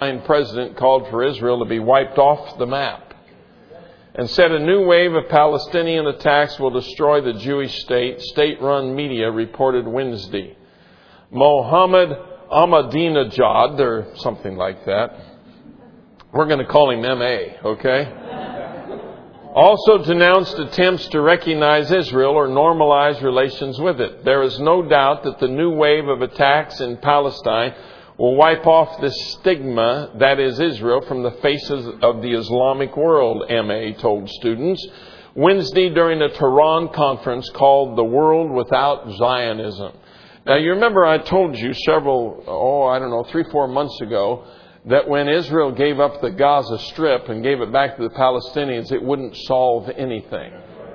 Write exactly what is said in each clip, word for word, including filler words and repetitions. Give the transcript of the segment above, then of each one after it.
president called for Israel to be wiped off the map and said a new wave of Palestinian attacks will destroy the Jewish state, state-run media reported Wednesday. Mohammed Ahmadinejad, or something like that. We're going to call him M A, okay? Also denounced attempts to recognize Israel or normalize relations with it. There is no doubt that the new wave of attacks in Palestine will wipe off the stigma that is Israel from the faces of the Islamic world, M A told students Wednesday during a Tehran conference called The World Without Zionism. Now, you remember I told you several, oh, I don't know, three, four months ago, that when Israel gave up the Gaza Strip and gave it back to the Palestinians, it wouldn't solve anything.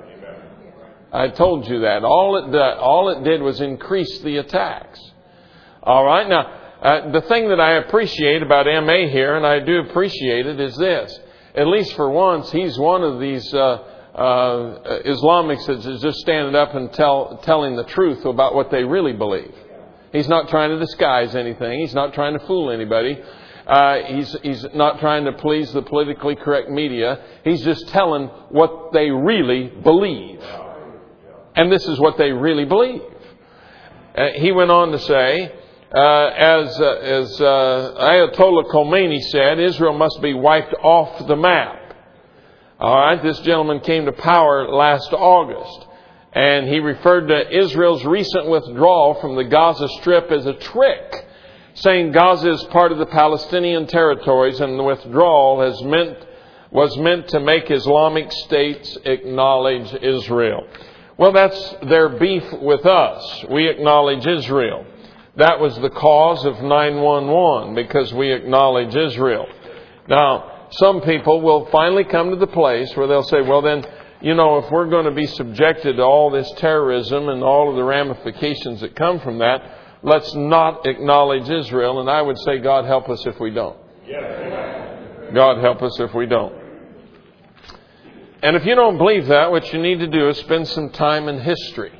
I told you that. All it, did, all it did was increase the attacks. All right. Now, uh, the thing that I appreciate about M A here, and I do appreciate it, is this. At least for once, he's one of these uh, uh, Islamics that is just standing up and tell, telling the truth about what they really believe. He's not trying to disguise anything. He's not trying to fool anybody. Uh, he's, he's not trying to please the politically correct media. He's just telling what they really believe. And this is what they really believe. Uh, he went on to say, uh, as, uh, as uh, Ayatollah Khomeini said, Israel must be wiped off the map. All right, this gentleman came to power last August. And he referred to Israel's recent withdrawal from the Gaza Strip as a trick, saying Gaza is part of the Palestinian territories and the withdrawal has meant, was meant to make Islamic states acknowledge Israel. Well, that's their beef with us. We acknowledge Israel. That was the cause of nine one one, because we acknowledge Israel. Now, some people will finally come to the place where they'll say, well then, you know, if we're going to be subjected to all this terrorism and all of the ramifications that come from that, let's not acknowledge Israel. And I would say, God help us if we don't. God help us if we don't. And if you don't believe that, what you need to do is spend some time in history.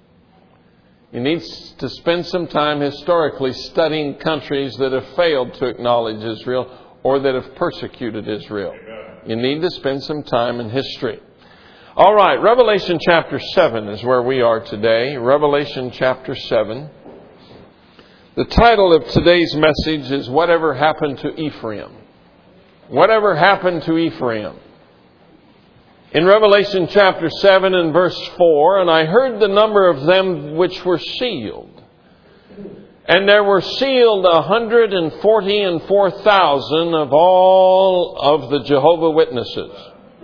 You need to spend some time historically studying countries that have failed to acknowledge Israel or that have persecuted Israel. You need to spend some time in history. All right, Revelation chapter seven is where we are today. Revelation chapter seven. The title of today's message is Whatever Happened to Ephraim? Whatever happened to Ephraim? In Revelation chapter seven and verse four, and I heard the number of them which were sealed. And there were sealed one hundred forty and four thousand of all of the Jehovah Witnesses.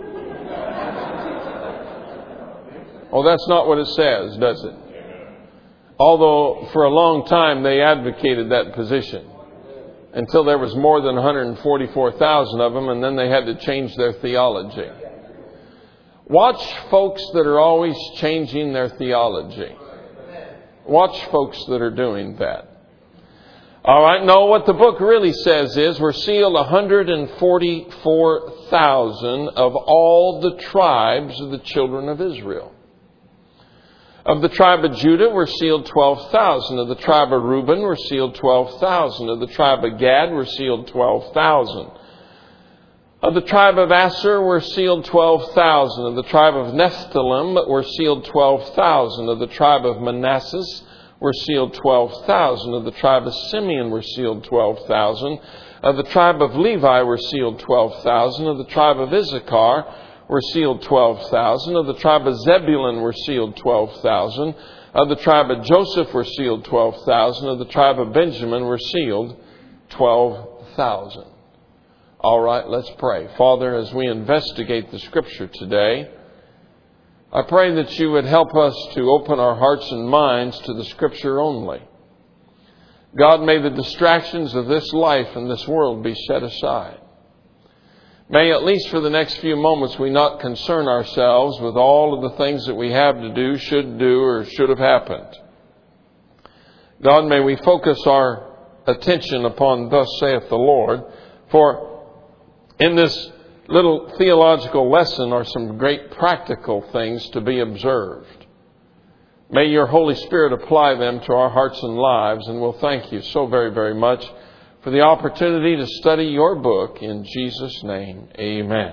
Oh, that's not what it says, does it? Although for a long time they advocated that position until there was more than one hundred forty-four thousand of them, and then they had to change their theology. Watch folks that are always changing their theology. Watch folks that are doing that. All right, no, what the book really says is we're sealed one hundred forty-four thousand of all the tribes of the children of Israel. Of the tribe of Judah were sealed twelve thousand. Of the tribe of Reuben were sealed twelve thousand. Of the tribe of Gad were sealed twelve thousand. Of the tribe of Asher were sealed twelve thousand. Of the tribe of Nephthalim were sealed twelve thousand. Of the tribe of Manasseh were sealed twelve thousand. Of the tribe of Simeon were sealed twelve thousand. Of the tribe of Levi were sealed twelve thousand. Of the tribe of Issachar were sealed twelve thousand. Of the tribe of Zebulun were sealed twelve thousand. Of the tribe of Joseph were sealed twelve thousand. Of the tribe of Benjamin were sealed twelve thousand. All right, let's pray. Father, as we investigate the Scripture today, I pray that you would help us to open our hearts and minds to the Scripture only. God, may the distractions of this life and this world be set aside. May, at least for the next few moments, we not concern ourselves with all of the things that we have to do, should do, or should have happened. God, may we focus our attention upon thus saith the Lord, for in this little theological lesson are some great practical things to be observed. May your Holy Spirit apply them to our hearts and lives, and we'll thank you so very, very much for the opportunity to study your book. In Jesus' name, amen.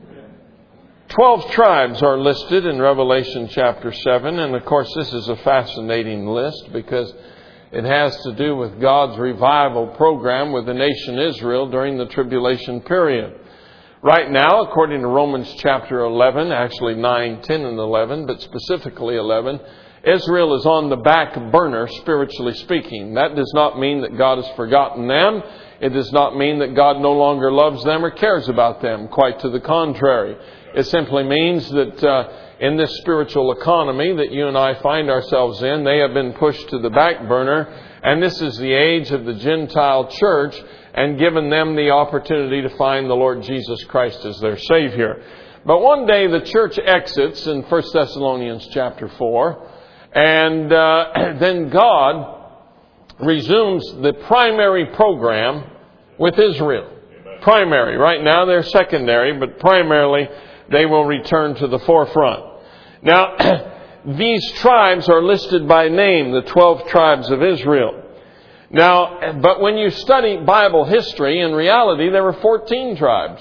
Twelve tribes are listed in Revelation chapter seven. And of course, this is a fascinating list because it has to do with God's revival program with the nation Israel during the tribulation period. Right now, according to Romans chapter eleven, actually nine, ten, and eleven, but specifically eleven, Israel is on the back burner, spiritually speaking. That does not mean that God has forgotten them. It does not mean that God no longer loves them or cares about them. Quite to the contrary. It simply means that uh, in this spiritual economy that you and I find ourselves in, they have been pushed to the back burner. And this is the age of the Gentile church, and given them the opportunity to find the Lord Jesus Christ as their Savior. But one day the church exits in First Thessalonians chapter four, and uh, then God resumes the primary program with Israel. Primary. Right now they're secondary, but primarily they will return to the forefront. Now, these tribes are listed by name, the twelve tribes of Israel. Now, but when you study Bible history, in reality, there were fourteen tribes.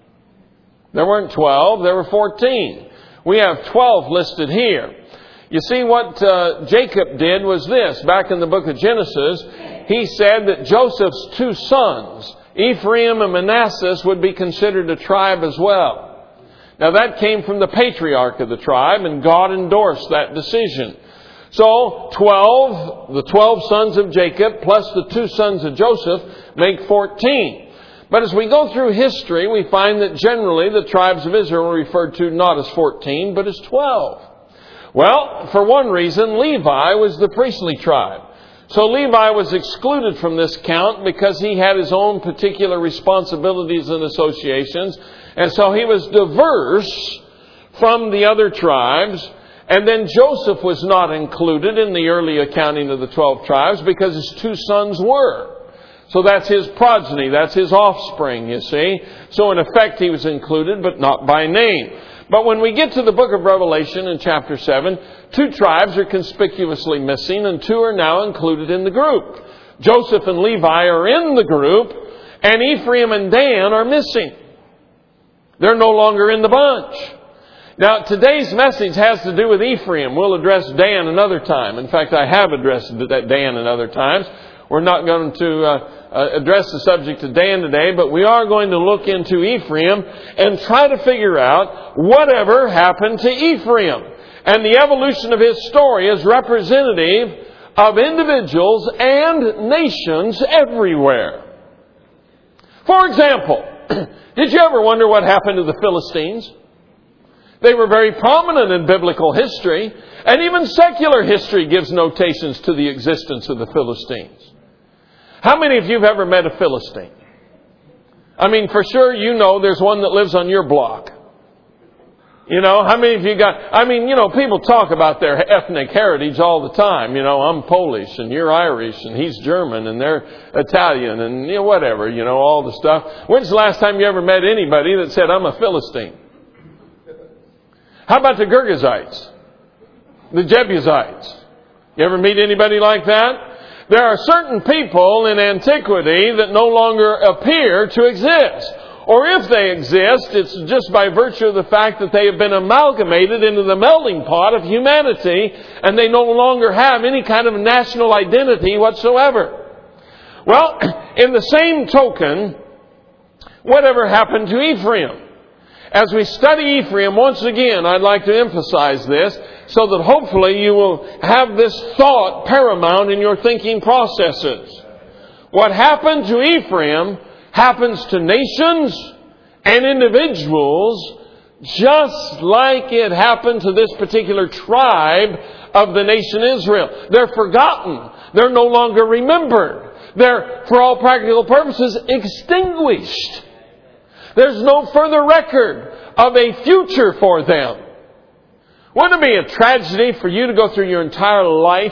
There weren't twelve, there were fourteen. We have twelve listed here. You see, what uh, Jacob did was this. Back in the book of Genesis, he said that Joseph's two sons, Ephraim and Manasseh, would be considered a tribe as well. Now, that came from the patriarch of the tribe, and God endorsed that decision. So, twelve, the twelve sons of Jacob, plus the two sons of Joseph, make fourteen. But as we go through history, we find that generally the tribes of Israel are referred to not as fourteen, but as twelve. Well, for one reason, Levi was the priestly tribe. So Levi was excluded from this count because he had his own particular responsibilities and associations. And so he was diverse from the other tribes. And then Joseph was not included in the early accounting of the twelve tribes because his two sons were. So that's his progeny, that's his offspring, you see. So in effect he was included, but not by name. But when we get to the book of Revelation in chapter seven, two tribes are conspicuously missing and two are now included in the group. Joseph and Levi are in the group, and Ephraim and Dan are missing. They're no longer in the bunch. Now, today's message has to do with Ephraim. We'll address Dan another time. In fact, I have addressed Dan another times. We're not going to uh, address the subject of Dan today, but we are going to look into Ephraim and try to figure out whatever happened to Ephraim and the evolution of his story as representative of individuals and nations everywhere. For example, did you ever wonder what happened to the Philistines? They were very prominent in biblical history, and even secular history gives notations to the existence of the Philistines. How many of you have ever met a Philistine? I mean, for sure you know there's one that lives on your block. You know, how many of you got... I mean, you know, people talk about their ethnic heritage all the time. You know, I'm Polish and you're Irish and he's German and they're Italian and, you know, whatever, you know, all the stuff. When's the last time you ever met anybody that said, I'm a Philistine? How about the Girgashites? The Jebusites? You ever meet anybody like that? There are certain people in antiquity that no longer appear to exist. Or if they exist, it's just by virtue of the fact that they have been amalgamated into the melting pot of humanity and they no longer have any kind of national identity whatsoever. Well, in the same token, whatever happened to Ephraim? As we study Ephraim, once again, I'd like to emphasize this so that hopefully you will have this thought paramount in your thinking processes. What happened to Ephraim happens to nations and individuals just like it happened to this particular tribe of the nation Israel. They're forgotten. They're no longer remembered. They're, for all practical purposes, extinguished. There's no further record of a future for them. Wouldn't it be a tragedy for you to go through your entire life?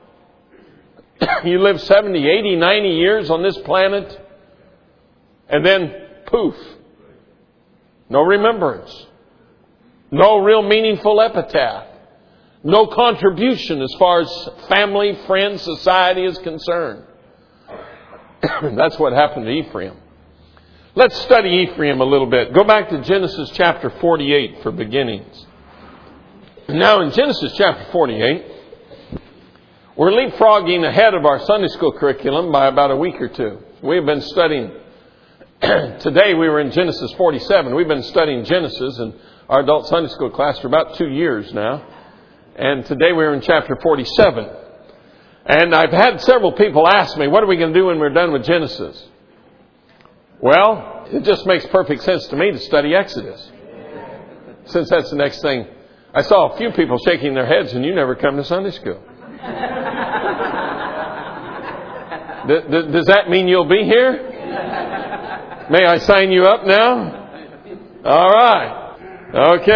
You live seventy, eighty, ninety years on this planet, and then poof. No remembrance. No real meaningful epitaph. No contribution as far as family, friends, society is concerned. That's what happened to Ephraim. Let's study Ephraim a little bit. Go back to Genesis chapter forty-eight for beginnings. Now in Genesis chapter forty-eight, we're leapfrogging ahead of our Sunday school curriculum by about a week or two. We've been studying, today we were in Genesis forty-seven. We've been studying Genesis in our adult Sunday school class for about two years now. And today we're in chapter forty-seven. And I've had several people ask me, what are we going to do when we're done with Genesis? Well, it just makes perfect sense to me to study Exodus, since that's the next thing. I saw a few people shaking their heads, and you never come to Sunday school. Does that mean you'll be here? May I sign you up now? All right.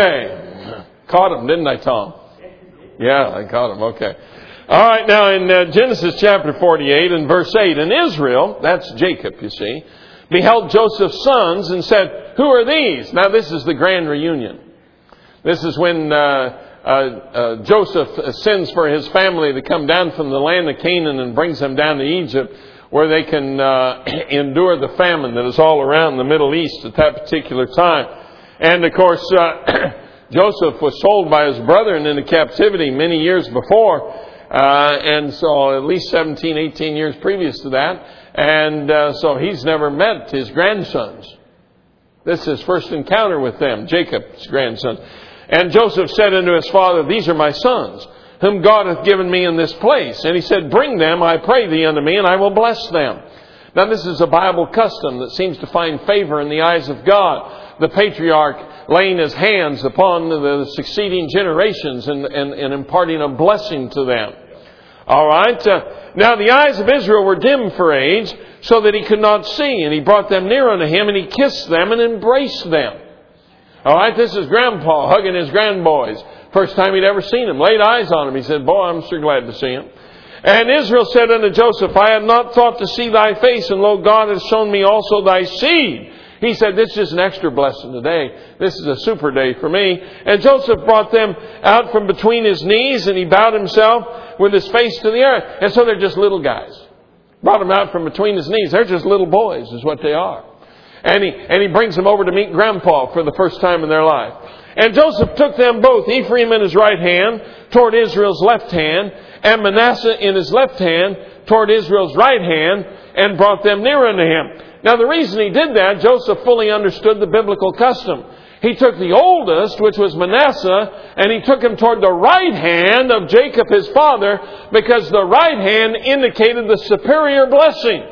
Okay. Caught him, didn't I, Tom? Yeah, I caught him. Okay. All right. Now in uh, Genesis chapter forty-eight and verse eight, and Israel, that's Jacob, you see, beheld Joseph's sons and said, who are these? Now this is the grand reunion. This is when uh, uh, uh, Joseph sends for his family to come down from the land of Canaan and brings them down to Egypt, where they can uh, endure the famine that is all around the Middle East at that particular time. And of course, uh, Joseph was sold by his brethren into captivity many years before. Uh, and so at least seventeen, eighteen years previous to that. And uh, so he's never met his grandsons. This is his first encounter with them, Jacob's grandsons. And Joseph said unto his father, these are my sons, whom God hath given me in this place. And he said, bring them, I pray thee, unto me, and I will bless them. Now this is a Bible custom that seems to find favor in the eyes of God. The patriarch laying his hands upon the succeeding generations and, and, and imparting a blessing to them. All right. Uh, now the eyes of Israel were dim for age, so that he could not see. And he brought them near unto him, and he kissed them and embraced them. All right. This is Grandpa hugging his grandboys. First time he'd ever seen them. Laid eyes on him. He said, boy, I'm sure glad to see him. And Israel said unto Joseph, I had not thought to see thy face, and lo, God has shown me also thy seed. He said, this is an extra blessing today. This is a super day for me. And Joseph brought them out from between his knees, and he bowed himself with his face to the earth. And so they're just little guys. Brought them out from between his knees. They're just little boys is what they are. And he, and he brings them over to meet Grandpa for the first time in their life. And Joseph took them both, Ephraim in his right hand, toward Israel's left hand, and Manasseh in his left hand, toward Israel's right hand, and brought them near unto him. Now the reason he did that, Joseph fully understood the biblical custom. He took the oldest, which was Manasseh, and he took him toward the right hand of Jacob his father, because the right hand indicated the superior blessing.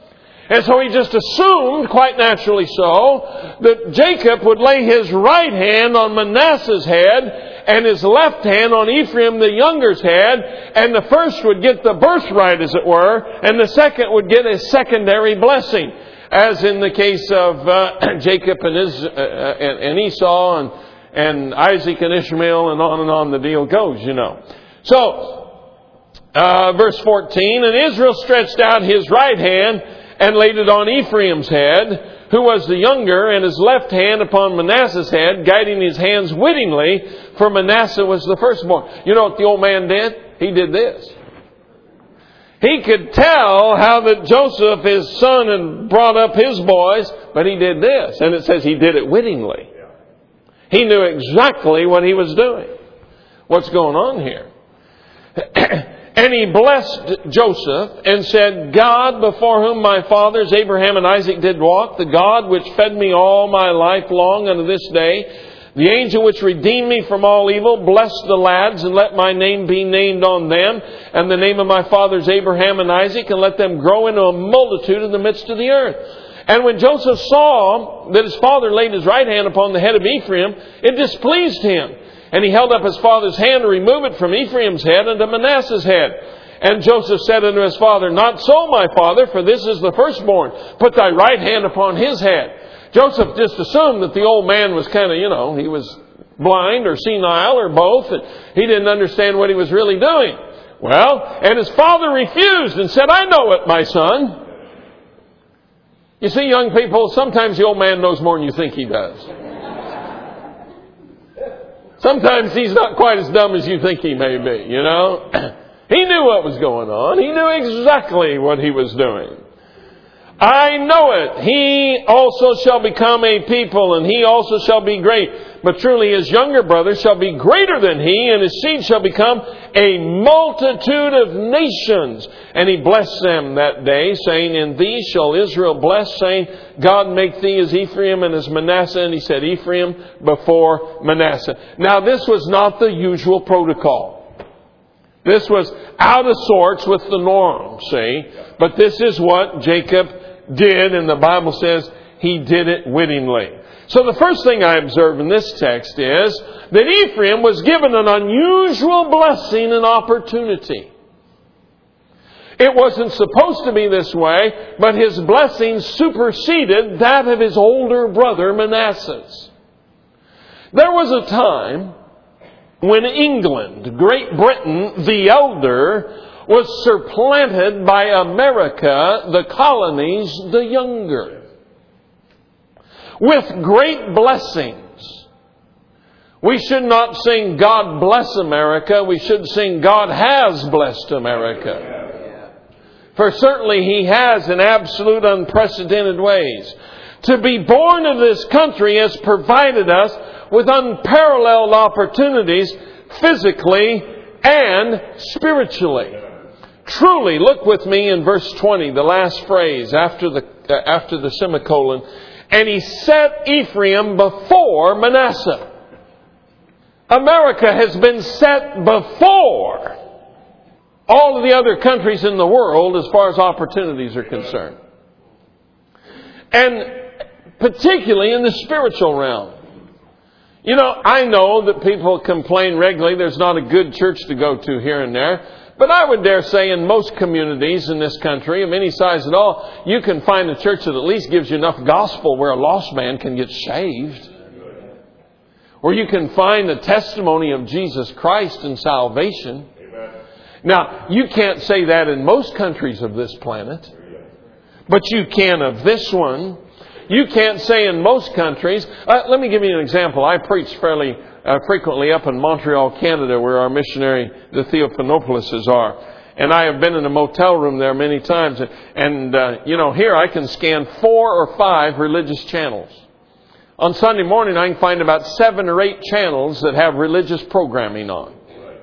And so he just assumed, quite naturally so, that Jacob would lay his right hand on Manasseh's head and his left hand on Ephraim the younger's head, and the first would get the birthright, as it were, and the second would get a secondary blessing, as in the case of uh, Jacob and, his, uh, and, and Esau and, and Isaac and Ishmael, and on and on the deal goes, you know. So, uh, verse fourteen, and Israel stretched out his right hand and laid it on Ephraim's head, who was the younger, and his left hand upon Manasseh's head, guiding his hands wittingly, for Manasseh was the firstborn. You know what the old man did? He did this. He could tell how that Joseph, his son, had brought up his boys, but he did this. And it says he did it wittingly. He knew exactly what he was doing. What's going on here? And he blessed Joseph and said, God, before whom my fathers Abraham and Isaac did walk, the God which fed me all my life long unto this day, the angel which redeemed me from all evil, bless the lads, and let my name be named on them, and the name of my fathers Abraham and Isaac, and let them grow into a multitude in the midst of the earth. And when Joseph saw that his father laid his right hand upon the head of Ephraim, it displeased him. And he held up his father's hand to remove it from Ephraim's head unto Manasseh's head. And Joseph said unto his father, not so, my father, for this is the firstborn. Put thy right hand upon his head. Joseph just assumed that the old man was kind of, you know, he was blind or senile or both. And he didn't understand what he was really doing. Well, and his father refused and said, I know it, my son. You see, young people, sometimes the old man knows more than you think he does. Sometimes he's not quite as dumb as you think he may be, you know. He knew what was going on. He knew exactly what he was doing. I know it. He also shall become a people, and he also shall be great. But truly his younger brother shall be greater than he, and his seed shall become a multitude of nations. And he blessed them that day, saying, In thee shall Israel bless, saying, God make thee as Ephraim and as Manasseh. And he said, Ephraim before Manasseh. Now this was not the usual protocol. This was out of sorts with the norm, see? But this is what Jacob did, and the Bible says he did it wittingly. So the first thing I observe in this text is that Ephraim was given an unusual blessing and opportunity. It wasn't supposed to be this way, but his blessing superseded that of his older brother Manasseh's. There was a time when England, Great Britain, the elder, was supplanted by America, the colonies, the younger. With great blessings. We should not sing God bless America. We should sing God has blessed America. For certainly He has in absolute unprecedented ways. To be born of this country has provided us with unparalleled opportunities physically and spiritually. Truly, look with me in verse twenty, the last phrase after the uh, after the semicolon. And he set Ephraim before Manasseh. America has been set before all of the other countries in the world as far as opportunities are concerned. And particularly in the spiritual realm. You know, I know that people complain regularly there's not a good church to go to here and there. But I would dare say in most communities in this country, of any size at all, you can find a church that at least gives you enough gospel where a lost man can get saved. Where you can find the testimony of Jesus Christ and salvation. Now, you can't say that in most countries of this planet. But you can of this one. You can't say in most countries. Uh, let me give you an example. I preach fairly uh, frequently up in Montreal, Canada, where our missionary, the Theophanopoulos, are. And I have been in a motel room there many times. And, uh, you know, here I can scan four or five religious channels. On Sunday morning, I can find about seven or eight channels that have religious programming on.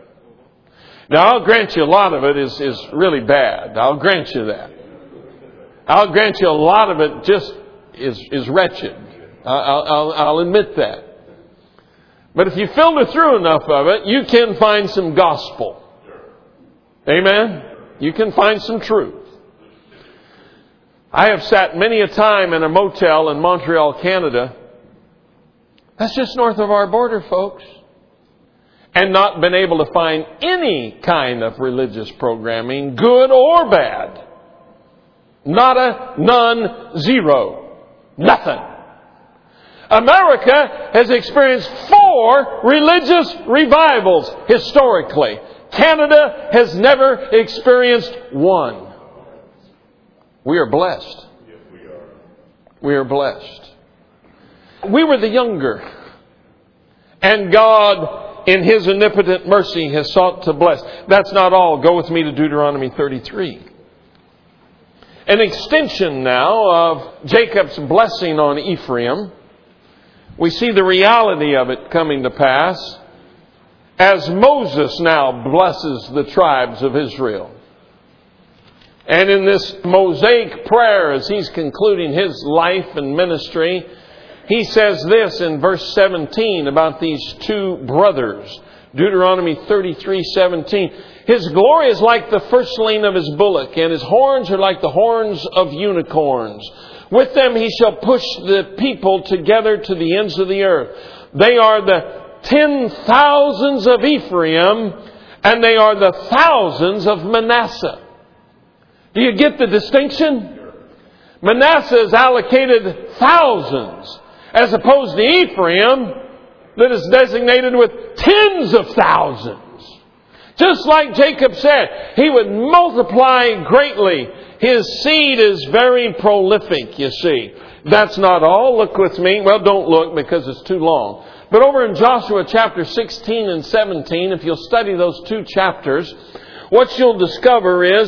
Now, I'll grant you a lot of it is, is really bad. I'll grant you that. I'll grant you a lot of it just is, is wretched. I'll, I'll, I'll admit that. But if you filter through enough of it, you can find some gospel. Amen? You can find some truth. I have sat many a time in a motel in Montreal, Canada. That's just north of our border, folks. And not been able to find any kind of religious programming, good or bad. Nada, none, zero. Nothing. America has experienced four religious revivals historically. Canada has never experienced one. We are blessed. We are blessed. We were the younger. And God, in His omnipotent mercy, has sought to bless. That's not all. Go with me to Deuteronomy thirty-three. An extension now of Jacob's blessing on Ephraim. We see the reality of it coming to pass as Moses now blesses the tribes of Israel. And in this Mosaic prayer, as he's concluding his life and ministry, he says this in verse seventeen about these two brothers. Deuteronomy thirty-three seventeen. His glory is like the firstling of his bullock, and his horns are like the horns of unicorns. With them he shall push the people together to the ends of the earth. They are the ten thousands of Ephraim, and they are the thousands of Manasseh. Do you get the distinction? Manasseh is allocated thousands, as opposed to Ephraim, that is designated with tens of thousands. Just like Jacob said, he would multiply greatly. His seed is very prolific, you see. That's not all. Look with me. Well, don't look because it's too long. But over in Joshua chapter sixteen and seventeen, if you'll study those two chapters, what you'll discover is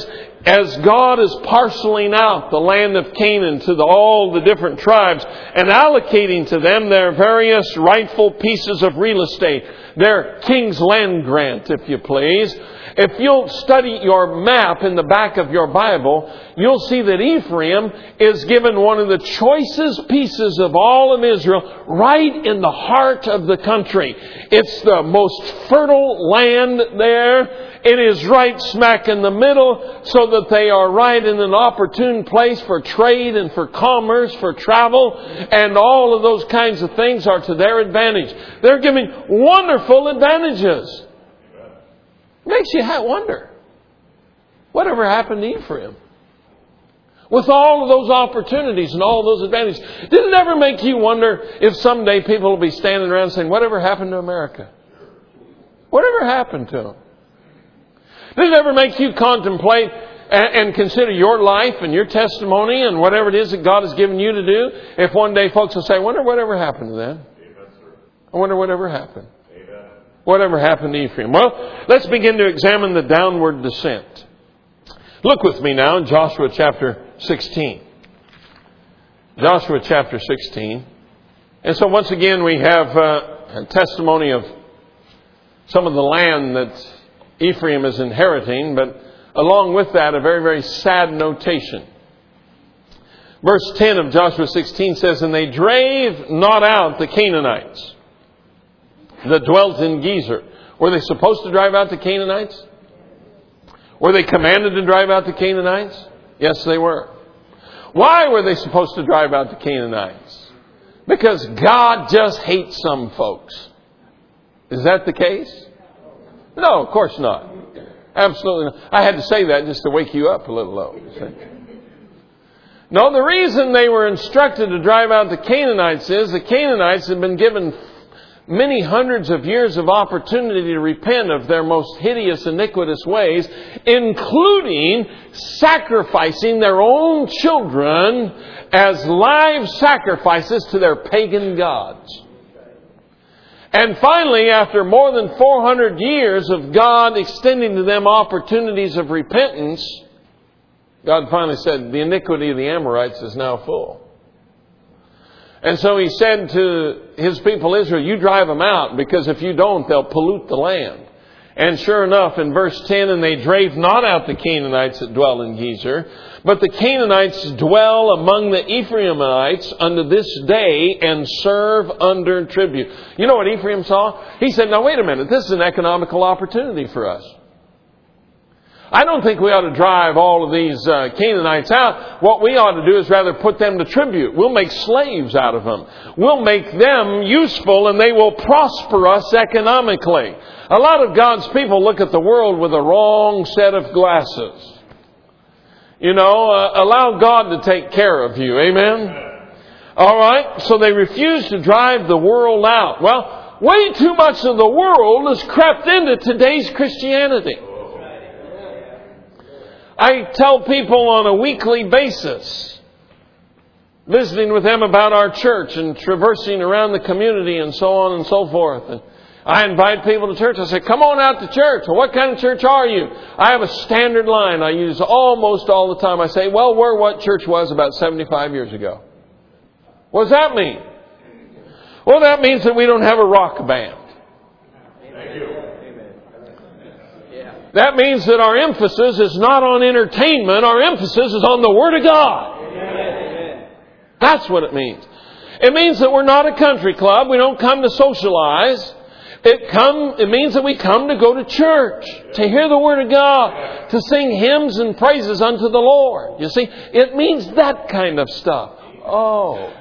as God is parceling out the land of Canaan to the, all the different tribes and allocating to them their various rightful pieces of real estate, their king's land grant, if you please. If you'll study your map in the back of your Bible, you'll see that Ephraim is given one of the choicest pieces of all of Israel right in the heart of the country. It's the most fertile land there. It is right smack in the middle, so that they are right in an opportune place for trade and for commerce, for travel, and all of those kinds of things are to their advantage. They're giving wonderful advantages. Makes you wonder, whatever happened to Ephraim? With all of those opportunities and all those advantages. Did it ever make you wonder if someday people will be standing around saying, whatever happened to America? Whatever happened to them? Did it ever make you contemplate and consider your life and your testimony and whatever it is that God has given you to do? If one day folks will say, I wonder whatever happened to them? I wonder whatever happened. Whatever happened to Ephraim? Well, let's begin to examine the downward descent. Look with me now in Joshua chapter sixteen. Joshua chapter sixteen. And so once again we have uh, a testimony of some of the land that Ephraim is inheriting, but along with that a very, very sad notation. Verse ten of Joshua sixteen says, And they drave not out the Canaanites that dwelt in Gezer. Were they supposed to drive out the Canaanites? Were they commanded to drive out the Canaanites? Yes, they were. Why were they supposed to drive out the Canaanites? Because God just hates some folks. Is that the case? No, of course not. Absolutely not. I had to say that just to wake you up a little low. No, the reason they were instructed to drive out the Canaanites is the Canaanites had been given many hundreds of years of opportunity to repent of their most hideous, iniquitous ways, including sacrificing their own children as live sacrifices to their pagan gods. And finally, after more than four hundred years of God extending to them opportunities of repentance, God finally said, the iniquity of the Amorites is now full. And so He said to His people Israel, you drive them out, because if you don't, they'll pollute the land. And sure enough, in verse ten, And they drave not out the Canaanites that dwell in Gezer, but the Canaanites dwell among the Ephraimites unto this day, and serve under tribute. You know what Ephraim saw? He said, now wait a minute, this is an economical opportunity for us. I don't think we ought to drive all of these uh, Canaanites out. What we ought to do is rather put them to tribute. We'll make slaves out of them. We'll make them useful, and they will prosper us economically. A lot of God's people look at the world with a wrong set of glasses. You know, uh, allow God to take care of you. Amen? All right. So they refuse to drive the world out. Well, way too much of the world has crept into today's Christianity. I tell people on a weekly basis, visiting with them about our church and traversing around the community and so on and so forth. And I invite people to church. I say, come on out to church. Well, what kind of church are you? I have a standard line I use almost all the time. I say, well, we're what church was about seventy-five years ago. What does that mean? Well, that means that we don't have a rock band. Thank you. That means that our emphasis is not on entertainment. Our emphasis is on the Word of God. Amen. That's what it means. It means that we're not a country club. We don't come to socialize. It come. It means that we come to go to church, to hear the Word of God, to sing hymns and praises unto the Lord. You see, it means that kind of stuff. Oh.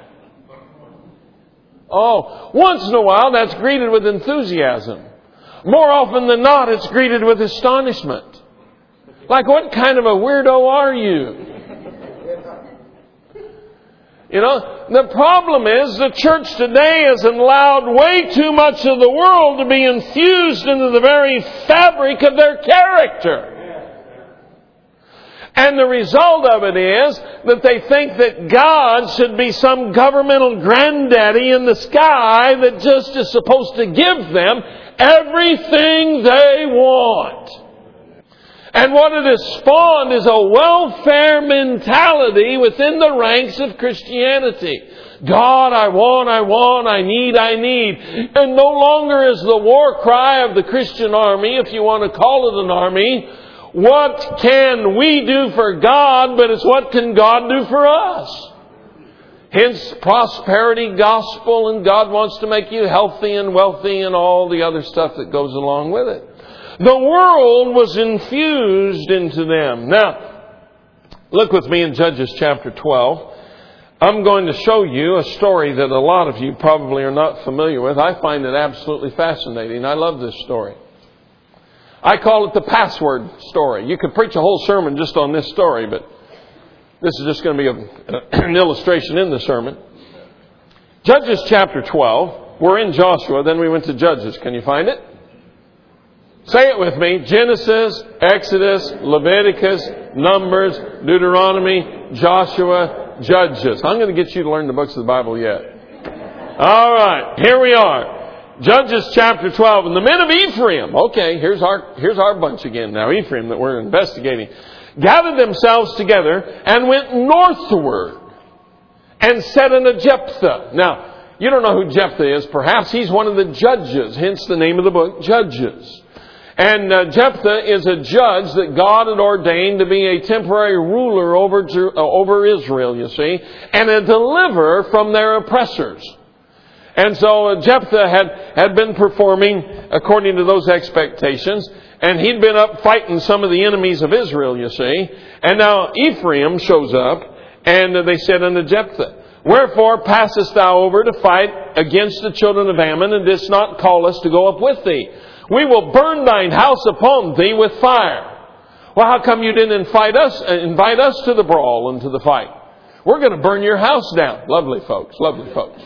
Oh. Once in a while, that's greeted with enthusiasm. More often than not, it's greeted with astonishment. Like, what kind of a weirdo are you? You know, the problem is the church today has allowed way too much of the world to be infused into the very fabric of their character. And the result of it is that they think that God should be some governmental granddaddy in the sky that just is supposed to give them everything they want. And what it has spawned is a welfare mentality within the ranks of Christianity. God, I want, I want, I need, I need. And no longer is the war cry of the Christian army, if you want to call it an army, what can we do for God, but it's what can God do for us. Hence, prosperity gospel, and God wants to make you healthy and wealthy and all the other stuff that goes along with it. The world was infused into them. Now, look with me in Judges chapter twelve. I'm going to show you a story that a lot of you probably are not familiar with. I find it absolutely fascinating. I love this story. I call it the password story. You could preach a whole sermon just on this story, but this is just going to be a, an illustration in the sermon. Judges chapter twelve. We're in Joshua, then we went to Judges. Can you find it? Say it with me. Genesis, Exodus, Leviticus, Numbers, Deuteronomy, Joshua, Judges. I'm going to get you to learn the books of the Bible yet. All right, here we are. Judges chapter twelve. And the men of Ephraim. Okay, here's our, here's our bunch again now. Ephraim that we're investigating. Gathered themselves together and went northward and set unto Jephthah. Now, you don't know who Jephthah is. Perhaps he's one of the judges. Hence the name of the book, Judges. And uh, Jephthah is a judge that God had ordained to be a temporary ruler over, uh, over Israel, you see, and a deliverer from their oppressors. And so uh, Jephthah had, had been performing according to those expectations, and he'd been up fighting some of the enemies of Israel, you see. And now Ephraim shows up, and uh, they said unto Jephthah, Wherefore passest thou over to fight against the children of Ammon, and didst not call us to go up with thee? We will burn thine house upon thee with fire. Well, how come you didn't invite us, uh, invite us to the brawl and to the fight? We're going to burn your house down. Lovely folks, lovely folks.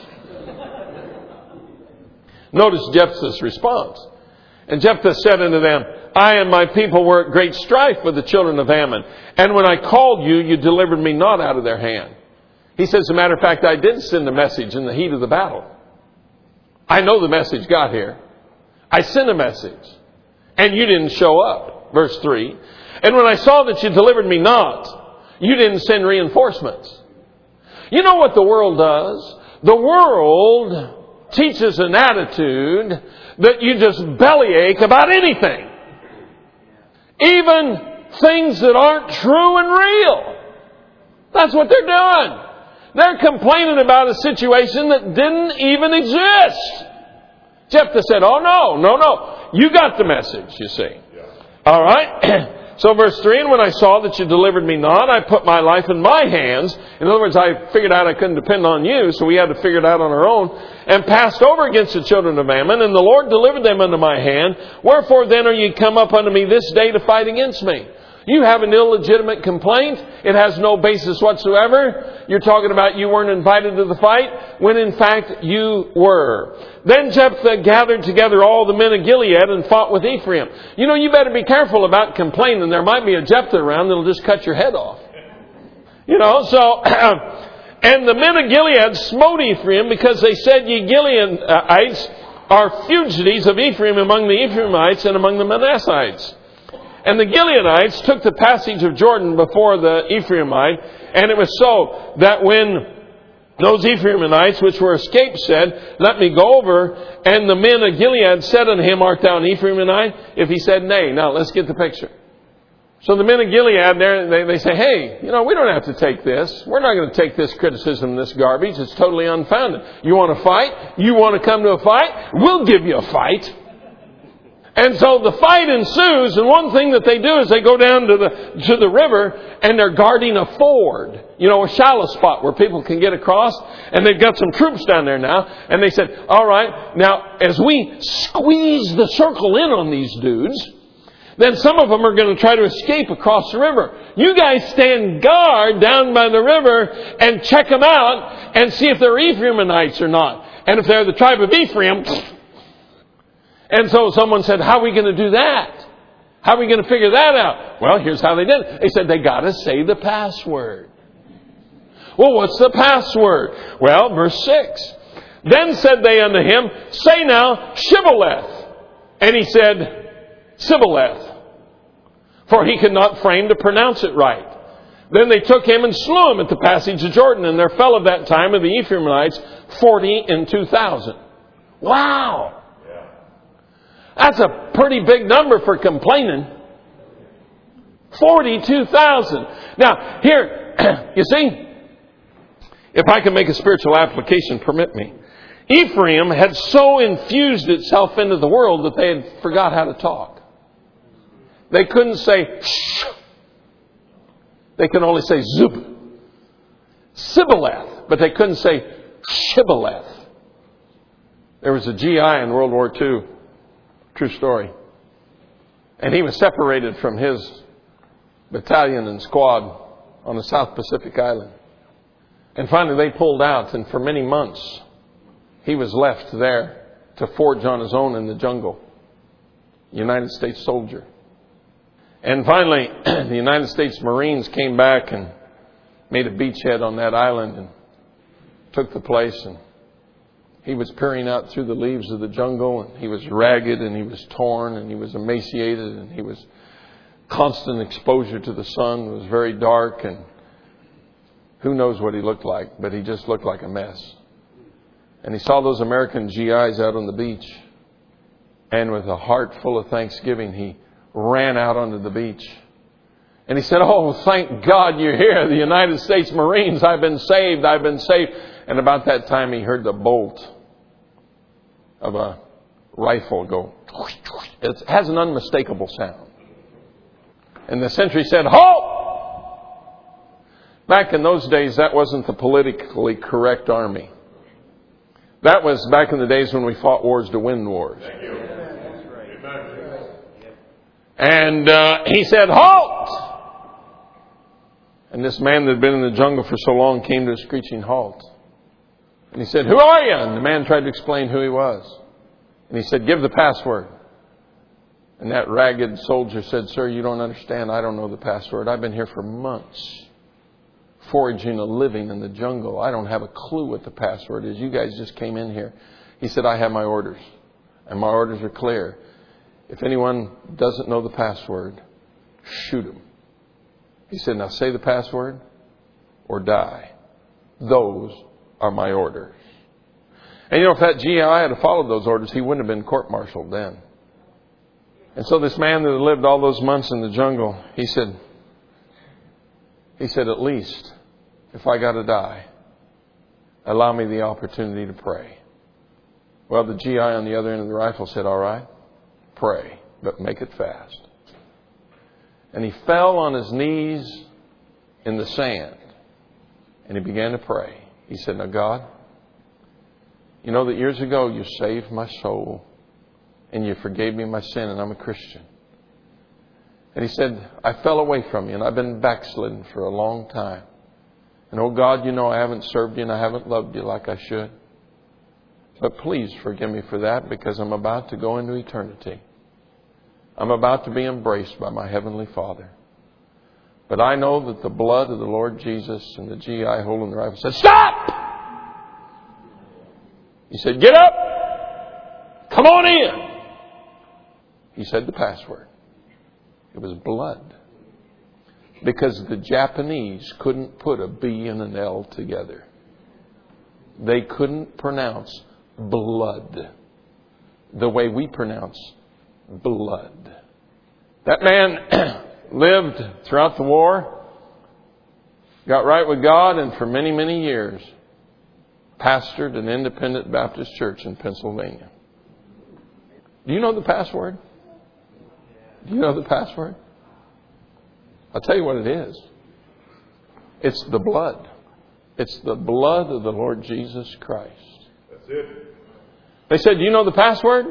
Notice Jephthah's response. And Jephthah said unto them, I and my people were at great strife with the children of Ammon. And when I called you, you delivered me not out of their hand. He says, as a matter of fact, I did send a message in the heat of the battle. I know the message got here. I sent a message, and you didn't show up. Verse three. And when I saw that you delivered me not, you didn't send reinforcements. You know what the world does? The world teaches an attitude that you just bellyache about anything. Even things that aren't true and real. That's what they're doing. They're complaining about a situation that didn't even exist. Jephthah said, oh, no, no, no. You got the message, you see. All right. So verse three, and when I saw that you delivered me not, I put my life in my hands. In other words, I figured out I couldn't depend on you, so we had to figure it out on our own, and passed over against the children of Ammon, and the Lord delivered them into my hand. Wherefore then are ye come up unto me this day to fight against me? You have an illegitimate complaint. It has no basis whatsoever. You're talking about you weren't invited to the fight, when in fact you were. Then Jephthah gathered together all the men of Gilead and fought with Ephraim. You know, you better be careful about complaining. There might be a Jephthah around that'll just cut your head off. You know, so, and the men of Gilead smote Ephraim, because they said, Ye Gileadites are fugitives of Ephraim among the Ephraimites and among the Manassites. And the Gileadites took the passage of Jordan before the Ephraimite. And it was so that when those Ephraimites which were escaped said, Let me go over. And the men of Gilead said unto him, Art thou an Ephraimite? If he said, Nay. Now let's get the picture. So the men of Gilead, they, they say, Hey, you know, we don't have to take this. We're not going to take this criticism, this garbage. It's totally unfounded. You want to fight? You want to come to a fight? We'll give you a fight. And so the fight ensues, and one thing that they do is they go down to the to the river, and they're guarding a ford, you know, a shallow spot where people can get across, and they've got some troops down there now, and they said, all right, now as we squeeze the circle in on these dudes, then some of them are going to try to escape across the river. You guys stand guard down by the river and check them out and see if they're Ephraimites or not. And if they're the tribe of Ephraim... And so someone said, how are we going to do that? How are we going to figure that out? Well, here's how they did it. They said they got to say the password. Well, what's the password? Well, verse six. Then said they unto him, Say now, Shibboleth. And he said, Sibboleth. for he could not frame to pronounce it right. Then they took him and slew him at the passage of Jordan, and there fell of that time of the Ephraimites forty and two thousand. Wow! That's a pretty big number for complaining. Forty-two thousand. Now, here, you see, if I can make a spiritual application, permit me. Ephraim had so infused itself into the world that they had forgot how to talk. They couldn't say shh. They could only say zub. Sibboleth. But they couldn't say shibboleth. There was a G I in World War Two. True story. And he was separated from his battalion and squad on the South Pacific Island. And finally they pulled out, and for many months he was left there to forge on his own in the jungle. United States soldier. And finally the United States Marines came back and made a beachhead on that island and took the place. And he was peering out through the leaves of the jungle, and he was ragged and he was torn and he was emaciated and he was constant exposure to the sun. It was very dark, and who knows what he looked like, but he just looked like a mess. And he saw those American G Is out on the beach, and with a heart full of thanksgiving, he ran out onto the beach. And he said, "Oh, thank God you're here, the United States Marines. I've been saved. I've been saved." And about that time, he heard the bolt of a rifle go. It has an unmistakable sound. And the sentry said, "Halt!" Back in those days, that wasn't the politically correct army. That was back in the days when we fought wars to win wars. Thank you. And uh, he said, "Halt!" And this man that had been in the jungle for so long came to a screeching halt. And he said, "Who are you?" And the man tried to explain who he was. And he said, "Give the password." And that ragged soldier said, "Sir, you don't understand. I don't know the password. I've been here for months, foraging a living in the jungle. I don't have a clue what the password is. You guys just came in here." He said, "I have my orders. And my orders are clear. If anyone doesn't know the password, shoot him." He said, "Now say the password or die. Those are my orders." And you know, if that G I had followed those orders, he wouldn't have been court-martialed then. And so this man that had lived all those months in the jungle, he said, he said, "At least, if I got to die, allow me the opportunity to pray." Well, the G I on the other end of the rifle said, "All right, pray, but make it fast." And he fell on his knees in the sand, and he began to pray. He said, "Now, God, you know that years ago you saved my soul and you forgave me my sin, and I'm a Christian." And he said, "I fell away from you, and I've been backslidden for a long time. And oh God, you know I haven't served you and I haven't loved you like I should. But please forgive me for that, because I'm about to go into eternity. I'm about to be embraced by my Heavenly Father. But I know that the blood of the Lord Jesus," and the G I holding the rifle said, "Stop!" He said, "Get up! Come on in!" He said the password. It was blood. Because the Japanese couldn't put a B and an L together. They couldn't pronounce blood the way we pronounce blood. That man lived throughout the war, got right with God, and for many, many years pastored an independent Baptist church in Pennsylvania. Do you know the password? Do you know the password? I'll tell you what it is. It's the blood. It's the blood of the Lord Jesus Christ. That's it. They said, "Do you know the password?"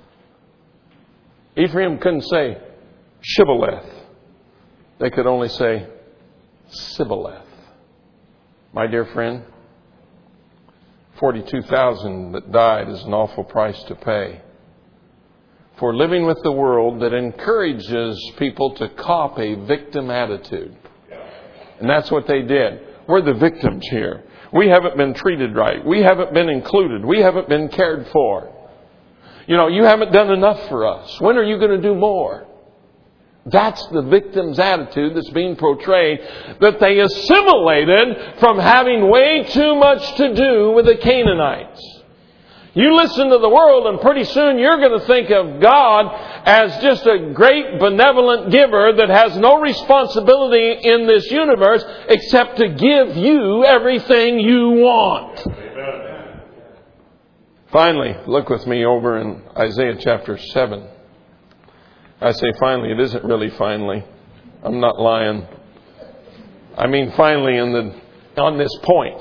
Ephraim couldn't say shibboleth. They could only say sibboleth. My dear friend, forty-two thousand that died is an awful price to pay for living with the world that encourages people to cop a victim attitude. And that's what they did. We're the victims here. We haven't been treated right. We haven't been included. We haven't been cared for. You know, you haven't done enough for us. When are you going to do more? That's the victim's attitude that's being portrayed, that they assimilated from having way too much to do with the Canaanites. You listen to the world and pretty soon you're going to think of God as just a great benevolent giver that has no responsibility in this universe except to give you everything you want. Amen. Finally, look with me over in Isaiah chapter seven. I say finally, it isn't really finally. I'm not lying. I mean finally in the on this point.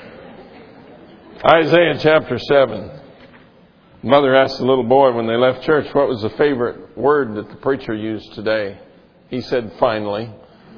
Isaiah chapter seven. Mother asked the little boy when they left church, what was the favorite word that the preacher used today? He said, finally.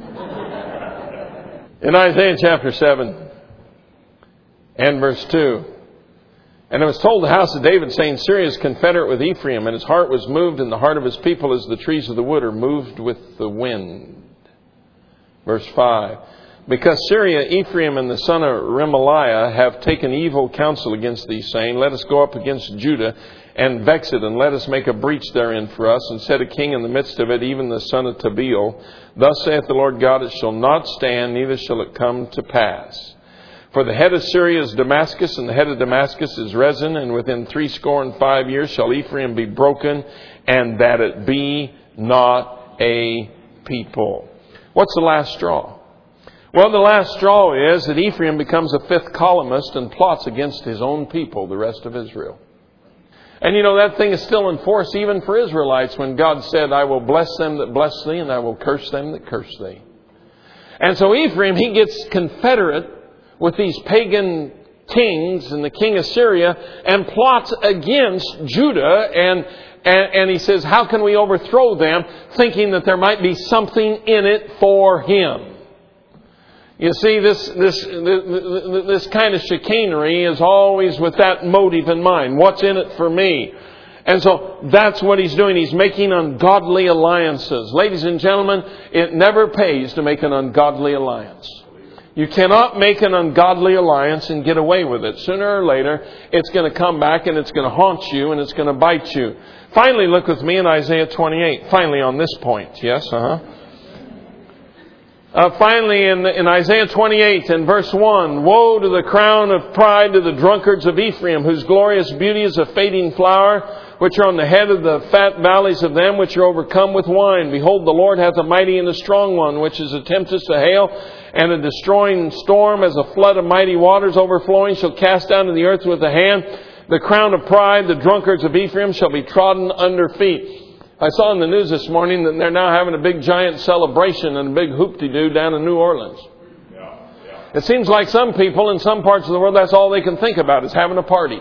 In Isaiah chapter seven and verse two. And it was told the house of David, saying, Syria is confederate with Ephraim, and his heart was moved, and the heart of his people as the trees of the wood are moved with the wind. Verse five. Because Syria, Ephraim, and the son of Remaliah have taken evil counsel against thee, saying, Let us go up against Judah and vex it, and let us make a breach therein for us, and set a king in the midst of it, even the son of Tabeel. Thus saith the Lord God, It shall not stand, neither shall it come to pass. For the head of Syria is Damascus, and the head of Damascus is Rezin, and within threescore and five years shall Ephraim be broken, and that it be not a people. What's the last straw? Well, the last straw is that Ephraim becomes a fifth columnist and plots against his own people, the rest of Israel. And you know, that thing is still in force even for Israelites when God said, I will bless them that bless thee, and I will curse them that curse thee. And so Ephraim, he gets confederate with these pagan kings and the king of Syria and plots against Judah. And, and, and he says, how can we overthrow them? Thinking that there might be something in it for him. You see, this, this, this, this kind of chicanery is always with that motive in mind. What's in it for me? And so that's what he's doing. He's making ungodly alliances. Ladies and gentlemen, it never pays to make an ungodly alliance. You cannot make an ungodly alliance and get away with it. Sooner or later, it's going to come back and it's going to haunt you and it's going to bite you. Finally, look with me in Isaiah twenty-eight. Finally, on this point. Yes, uh-huh. Uh, finally, in, in Isaiah twenty-eight and verse one, Woe to the crown of pride to the drunkards of Ephraim, whose glorious beauty is a fading flower, which are on the head of the fat valleys of them which are overcome with wine. Behold, the Lord hath a mighty and a strong one, which is a tempest, a hail, and a destroying storm, as a flood of mighty waters overflowing, shall cast down to the earth with a hand. The crown of pride, the drunkards of Ephraim, shall be trodden under feet. I saw in the news this morning that they're now having a big giant celebration and a big hoop-de-doo down in New Orleans. Yeah, yeah. It seems like some people in some parts of the world, that's all they can think about is having a party.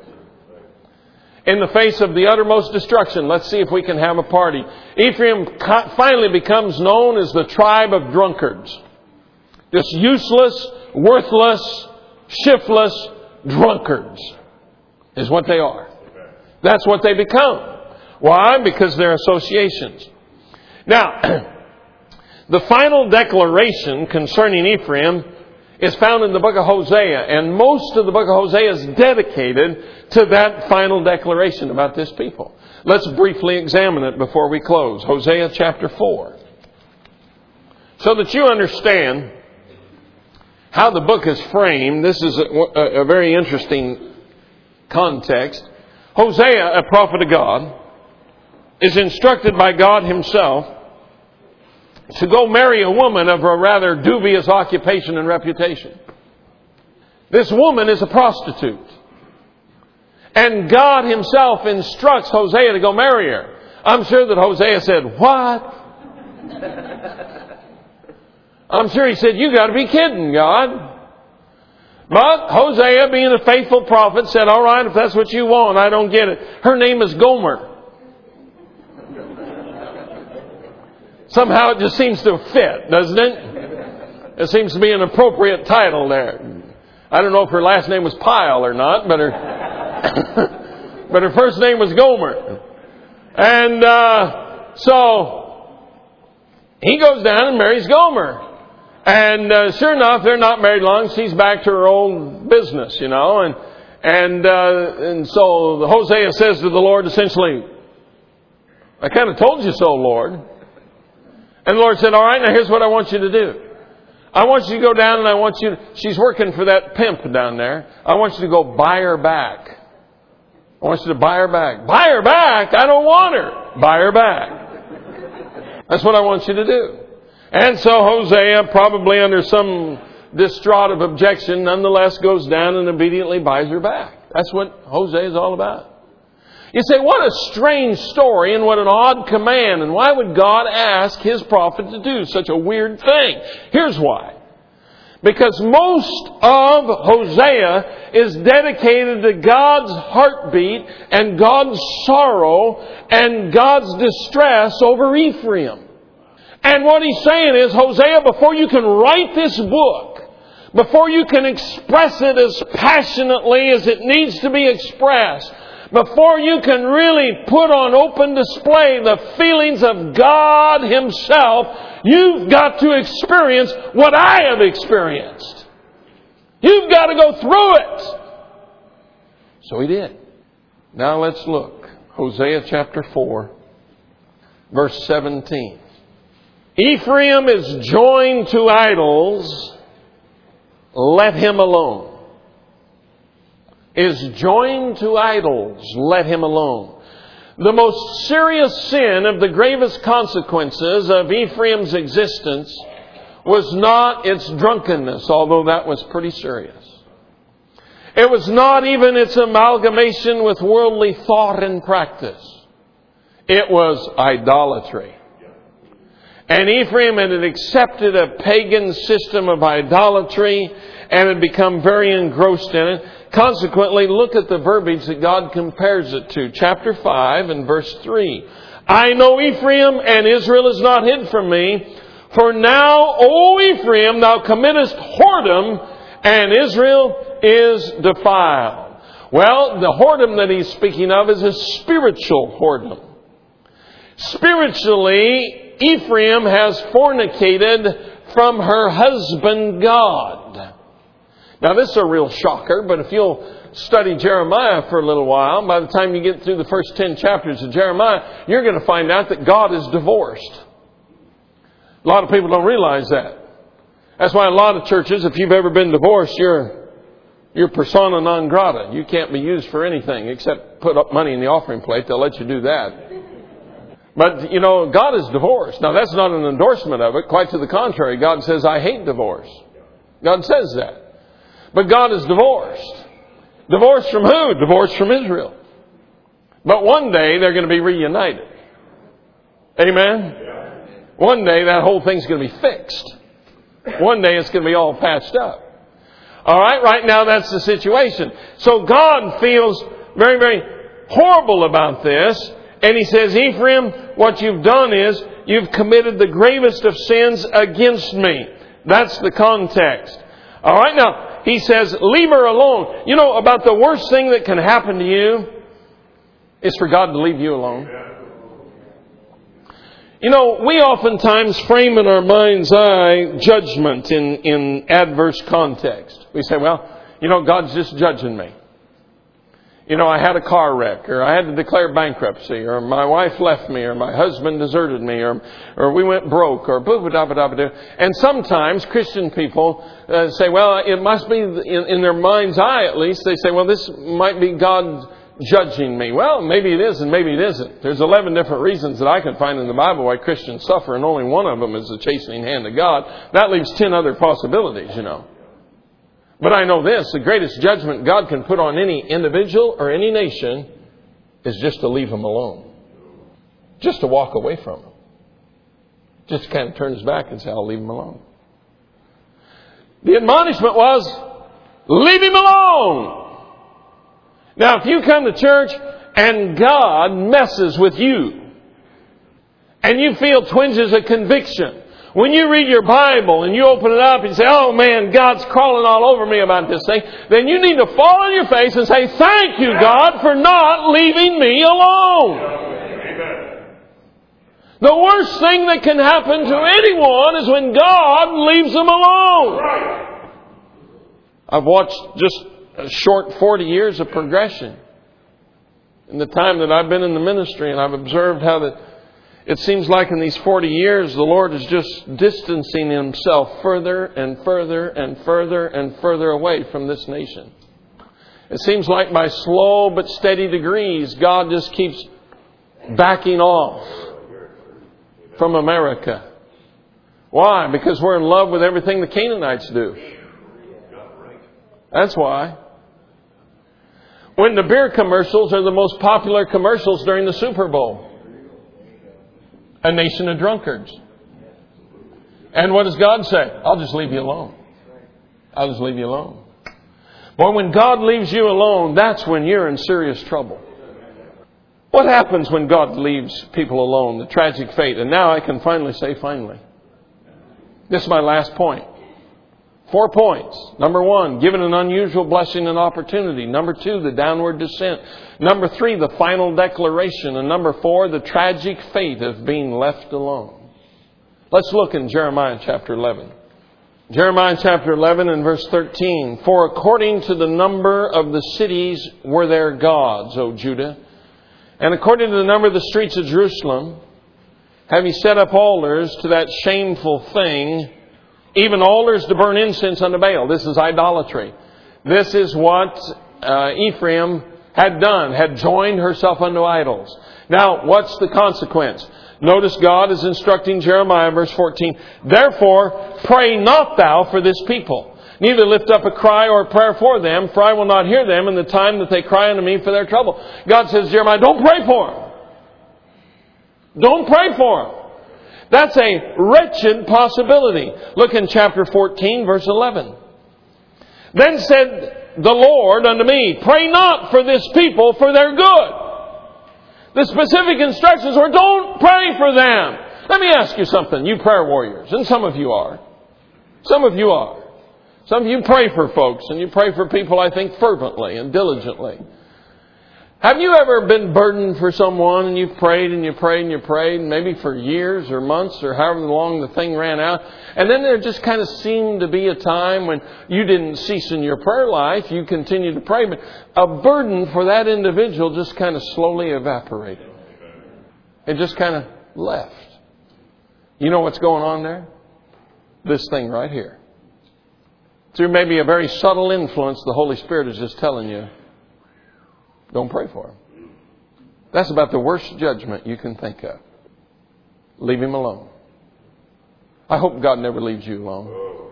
In the face of the uttermost destruction, let's see if we can have a party. Ephraim finally becomes known as the tribe of drunkards. Just useless, worthless, shiftless drunkards is what they are. That's what they become. Why? Because they're associations. Now, the final declaration concerning Ephraim is found in the book of Hosea. And most of the book of Hosea is dedicated to that final declaration about this people. Let's briefly examine it before we close. Hosea chapter four. So that you understand how the book is framed. This is a, a, a very interesting context. Hosea, a prophet of God, is instructed by God himself to go marry a woman of a rather dubious occupation and reputation. This woman is a prostitute. And God himself instructs Hosea to go marry her. I'm sure that Hosea said, what? I'm sure he said, you got to be kidding, God. But Hosea, being a faithful prophet, said, all right, if that's what you want, I don't get it. Her name is Gomer. Somehow it just seems to fit, doesn't it? It seems to be an appropriate title there. I don't know if her last name was Pyle or not, but her but her first name was Gomer. And uh, so he goes down and marries Gomer. And uh, sure enough, they're not married long. She's back to her own business, you know. And and uh, and so Hosea says to the Lord essentially, I kind of told you so, Lord. And the Lord said, all right, now here's what I want you to do. I want you to go down and I want you to, she's working for that pimp down there. I want you to go buy her back. I want you to buy her back. Buy her back? I don't want her. Buy her back. That's what I want you to do. And so Hosea, probably under some distraught of objection, nonetheless goes down and obediently buys her back. That's what Hosea is all about. You say, what a strange story and what an odd command. And why would God ask His prophet to do such a weird thing? Here's why. Because most of Hosea is dedicated to God's heartbeat and God's sorrow and God's distress over Ephraim. And what he's saying is, Hosea, before you can write this book, before you can express it as passionately as it needs to be expressed, before you can really put on open display the feelings of God Himself, you've got to experience what I have experienced. You've got to go through it. So he did. Now let's look. Hosea chapter four, verse seventeen. Ephraim is joined to idols. Let him alone. Is joined to idols. Let him alone. The most serious sin of the gravest consequences of Ephraim's existence was not its drunkenness, although that was pretty serious. It was not even its amalgamation with worldly thought and practice. It was idolatry. And Ephraim had accepted a pagan system of idolatry and had become very engrossed in it. Consequently, look at the verbiage that God compares it to. Chapter five and verse three. I know Ephraim, and Israel is not hid from me. For now, O Ephraim, thou committest whoredom, and Israel is defiled. Well, the whoredom that he's speaking of is a spiritual whoredom. Spiritually, Ephraim has fornicated from her husband God. Now this is a real shocker, but if you'll study Jeremiah for a little while, by the time you get through the first ten chapters of Jeremiah, you're going to find out that God is divorced. A lot of people don't realize that. That's why a lot of churches, if you've ever been divorced, you're, you're persona non grata. You can't be used for anything except put up money in the offering plate. They'll let you do that. But, you know, God is divorced. Now, that's not an endorsement of it. Quite to the contrary. God says, I hate divorce. God says that. But God is divorced. Divorced from who? Divorced from Israel. But one day, they're going to be reunited. Amen? One day, that whole thing's going to be fixed. One day, it's going to be all patched up. All right? Right now, that's the situation. So God feels very, very horrible about this. And He says, Ephraim, what you've done is you've committed the gravest of sins against me. That's the context. All right, now, He says, leave her alone. You know, about the worst thing that can happen to you is for God to leave you alone. You know, we oftentimes frame in our mind's eye judgment in, in adverse context. We say, well, you know, God's just judging me. You know, I had a car wreck, or I had to declare bankruptcy, or my wife left me, or my husband deserted me, or or we went broke, or boo da ba da ba da. And sometimes Christian people uh, say, well, it must be in, in their mind's eye at least. They say, well, this might be God judging me. Well, maybe it is, and maybe it isn't. There's eleven different reasons that I can find in the Bible why Christians suffer, and only one of them is the chastening hand of God. That leaves ten other possibilities, you know. But I know this, the greatest judgment God can put on any individual or any nation is just to leave them alone. Just to walk away from them. Just to kind of turn his back and say, I'll leave him alone. The admonishment was, leave him alone. Now, if you come to church and God messes with you, and you feel twinges of conviction, when you read your Bible and you open it up and say, oh man, God's crawling all over me about this thing, then you need to fall on your face and say, thank you, God, for not leaving me alone. Amen. The worst thing that can happen to anyone is when God leaves them alone. I've watched just a short forty years of progression in the time that I've been in the ministry, and I've observed how that It seems like in these forty years, the Lord is just distancing Himself further and further and further and further away from this nation. It seems like by slow but steady degrees, God just keeps backing off from America. Why? Because we're in love with everything the Canaanites do. That's why. When the beer commercials are the most popular commercials during the Super Bowl. A nation of drunkards. And what does God say? I'll just leave you alone. I'll just leave you alone. Boy, when God leaves you alone, that's when you're in serious trouble. What happens when God leaves people alone? The tragic fate. And now I can finally say finally. This is my last point. Four points. Number one, given an unusual blessing and opportunity. Number two, the downward descent. Number three, the final declaration. And number four, the tragic fate of being left alone. Let's look in Jeremiah chapter eleven. Jeremiah chapter eleven and verse thirteen. For according to the number of the cities were their gods, O Judah, and according to the number of the streets of Jerusalem, have ye set up altars to that shameful thing, even altars to burn incense unto Baal. This is idolatry. This is what uh, Ephraim had done, had joined herself unto idols. Now, what's the consequence? Notice God is instructing Jeremiah, verse fourteen, therefore, pray not thou for this people, neither lift up a cry or a prayer for them, for I will not hear them in the time that they cry unto me for their trouble. God says, Jeremiah, don't pray for them. Don't pray for them. That's a wretched possibility. Look in chapter fourteen, verse eleven. Then said the Lord unto me, pray not for this people, for their good. The specific instructions were, don't pray for them. Let me ask you something, you prayer warriors, and some of you are. Some of you are. Some of you pray for folks, and you pray for people, I think, fervently and diligently. Have you ever been burdened for someone and you've prayed and you prayed and you prayed, maybe for years or months or however long the thing ran out, and then there just kind of seemed to be a time when you didn't cease in your prayer life, you continued to pray, but a burden for that individual just kind of slowly evaporated. It just kind of left. You know what's going on there? This thing right here. Through maybe a very subtle influence, the Holy Spirit is just telling you, don't pray for him. That's about the worst judgment you can think of. Leave him alone. I hope God never leaves you alone.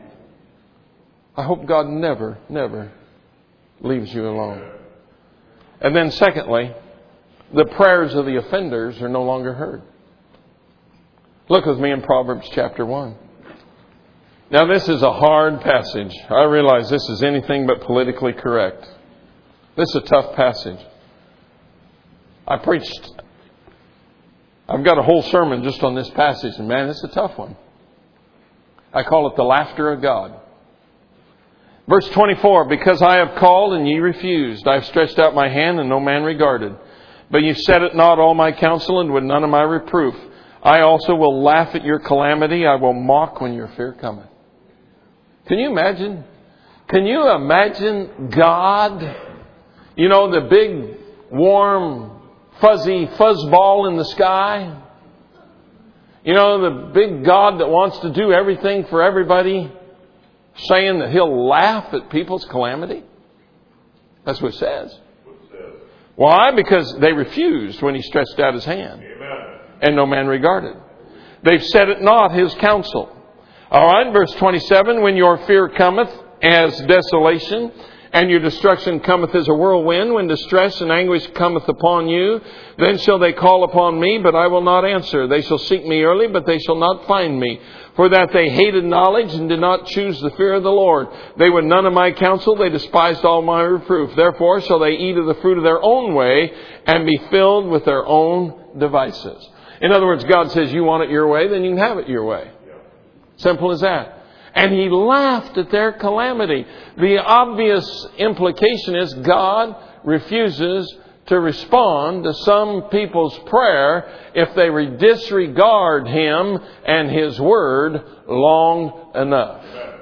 I hope God never, never leaves you alone. And then secondly, the prayers of the offenders are no longer heard. Look with me in Proverbs chapter one. Now this is a hard passage. I realize this is anything but politically correct. This is a tough passage. I preached, I've got a whole sermon just on this passage, and man, it's a tough one. I call it the laughter of God. Verse twenty-four, because I have called and ye refused, I have stretched out my hand and no man regarded. But ye set at naught all my counsel and with none of my reproof. I also will laugh at your calamity. I will mock when your fear cometh. Can you imagine? Can you imagine God? You know, the big, warm, fuzzy fuzzball in the sky. You know, the big God that wants to do everything for everybody, saying that He'll laugh at people's calamity. That's what it says. Why? Because they refused when He stretched out His hand. Amen. And no man regarded. They've set at naught His counsel. All right, verse twenty-seven, when your fear cometh as desolation, and your destruction cometh as a whirlwind, when distress and anguish cometh upon you, then shall they call upon me, but I will not answer. They shall seek me early, but they shall not find me. For that they hated knowledge and did not choose the fear of the Lord. They would none of my counsel, they despised all my reproof. Therefore shall they eat of the fruit of their own way, and be filled with their own devices. In other words, God says, you want it your way, then you can have it your way. Simple as that. And He laughed at their calamity. The obvious implication is God refuses to respond to some people's prayer if they disregard Him and His Word long enough.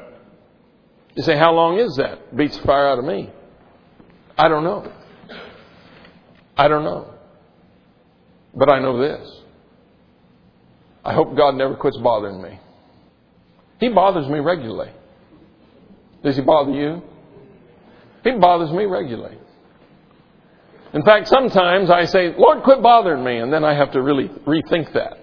You say, how long is that? Beats the fire out of me. I don't know. I don't know. But I know this. I hope God never quits bothering me. He bothers me regularly. Does He bother you? He bothers me regularly. In fact, sometimes I say, Lord, quit bothering me. And then I have to really rethink that.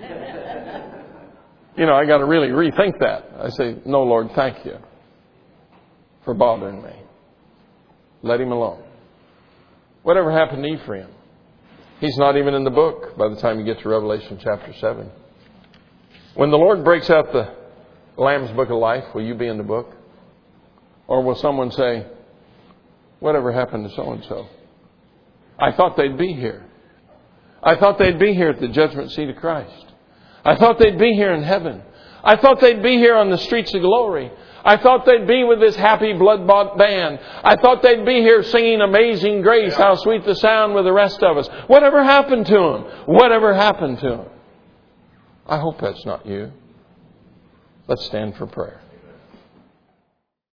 You know, I got to really rethink that. I say, no, Lord, thank you for bothering me. Let Him alone. Whatever happened to Ephraim? He's not even in the book by the time you get to Revelation chapter seven. When the Lord breaks out the Lamb's Book of Life, will you be in the book? Or will someone say, whatever happened to so-and-so? I thought they'd be here. I thought they'd be here at the judgment seat of Christ. I thought they'd be here in heaven. I thought they'd be here on the streets of glory. I thought they'd be with this happy blood-bought band. I thought they'd be here singing Amazing Grace, how sweet the sound with the rest of us. Whatever happened to them? Whatever happened to them? I hope that's not you. Let's stand for prayer.